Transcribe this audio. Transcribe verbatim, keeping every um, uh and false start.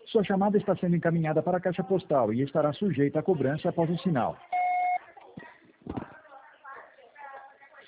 Sua chamada está sendo encaminhada para a caixa postal e estará sujeita a cobrança após o sinal.